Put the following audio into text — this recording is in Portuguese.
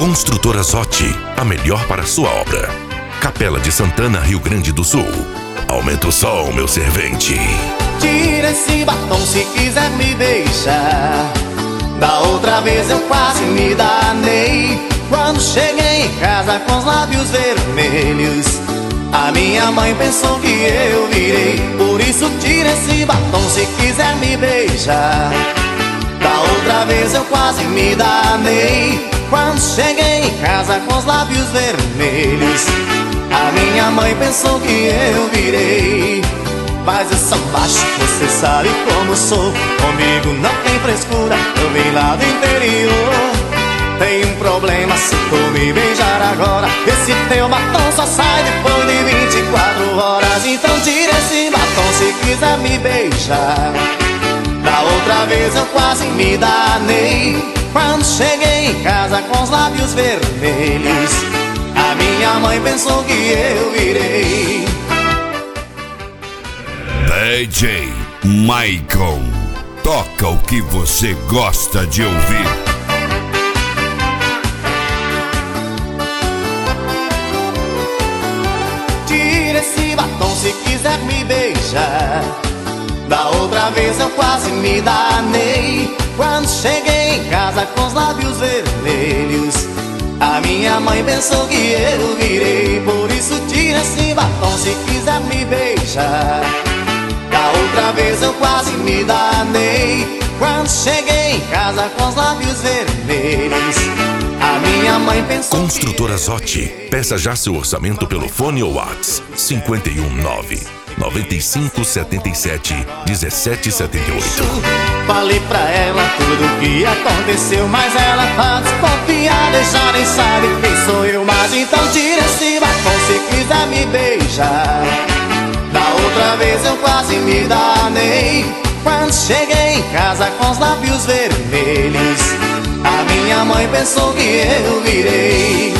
Construtora Zotti, a melhor para a sua obra. Capela de Santana, Rio Grande do Sul. Aumenta o som, meu servente. Tira esse batom se quiser me beijar. Da outra vez eu quase me danei quando cheguei em casa com os lábios vermelhos. A minha mãe pensou que eu virei. Por isso tira esse batom se quiser me beijar. Da outra vez eu quase me danei quando cheguei em casa com os lábios vermelhos. A minha mãe pensou que eu virei. Mas eu sou baixo, você sabe como sou. Comigo não tem frescura, eu vim lá do interior. Tem um problema se tu me beijar agora. Esse teu batom só sai depois de 24 horas. Então tira esse batom se quiser me beijar. Da outra vez eu quase me danei quando cheguei em casa com os lábios vermelhos. A minha mãe pensou que eu virei. DJ Michael, toca o que você gosta de ouvir. Tira esse batom se quiser me beijar. Da outra vez eu quase me danei quando cheguei em casa com os lábios vermelhos. A minha mãe pensou que eu virei. Por isso tira esse batom se quiser me beijar. Da outra vez eu quase me danei quando cheguei em casa com os lábios vermelhos. A minha mãe pensou. Construtora Zotti, peça já seu orçamento pelo fone ou WhatsApp 519 9577 1778. Falei pra ela tudo o que aconteceu, mas ela tá desconfiada e já nem sabe quem sou eu. Mas então tira esse batom se quiser me beijar. Da outra vez eu quase me danei quando cheguei em casa com os lábios vermelhos. A minha mãe pensou que eu virei.